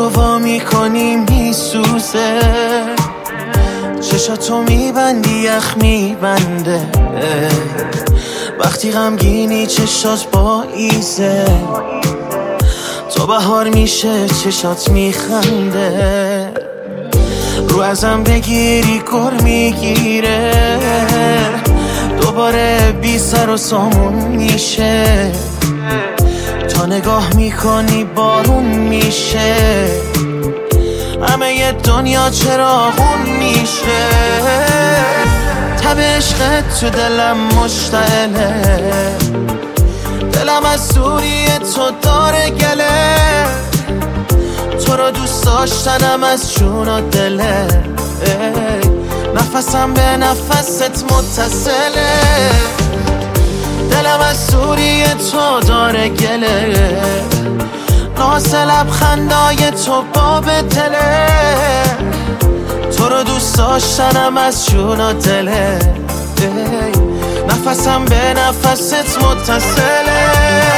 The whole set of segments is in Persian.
وا میکنی میسوزه، چشاتو میبندی یخ میبنده، وقتی غمگینی چشات با ایزه، تو بهار میشه چشات میخنده، رو ازم بگیری گر میگیره، دوباره بی سر و سامون میشه، تا نگاه میکنی بارون میشه، همه ی دنیا چراغون میشه، تب عشقت تو دلم مشتعله، دلم از دوری تو داره گله، تو رو دوست داشتنم از جون و دله، نفسم به نفست متصله، دلم از دوری تو داره گله، ناز لبخندای تو باب دله، تو رو دوست داشتنم از جون و دله، نفسم به نفست متصله.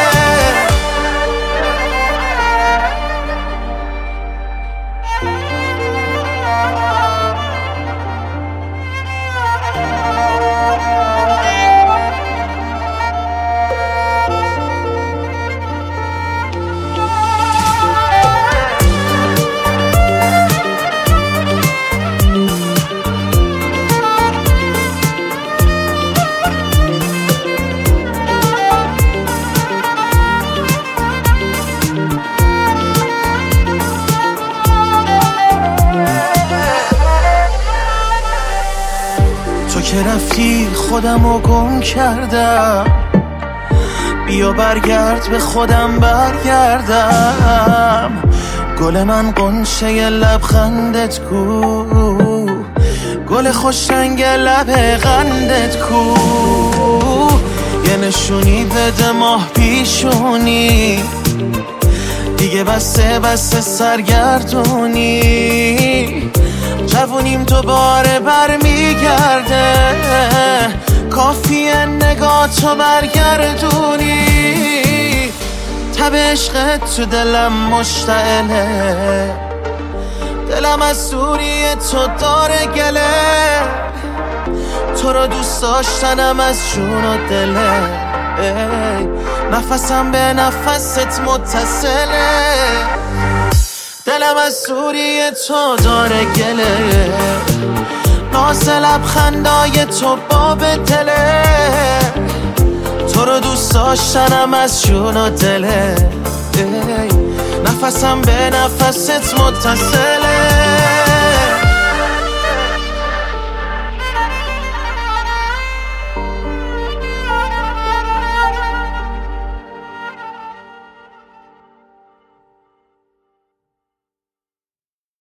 تو که رفتی خودمو گم کردم، بیا برگرد به خودم برگردم، گل من قنچه لبخندت کو، گل خوش رنگ لب قندت کو، یه نشونی بده ماه پیشونی، دیگه بسته سرگردونی، جوونیم دوباره برمیگرده، کافیه نگاهتو برگردونی، تب عشقت تو دلم مشتعله، دلم از دوری تو داره گله، تو رو دوست داشتنم از جون و دله، نفسم به نفست متصله، دلم از دوری تو داره گله، ناز لبخندای تو باب دله، تو رو دوست داشتنم از جون و دله، نفسم به نفست متصله.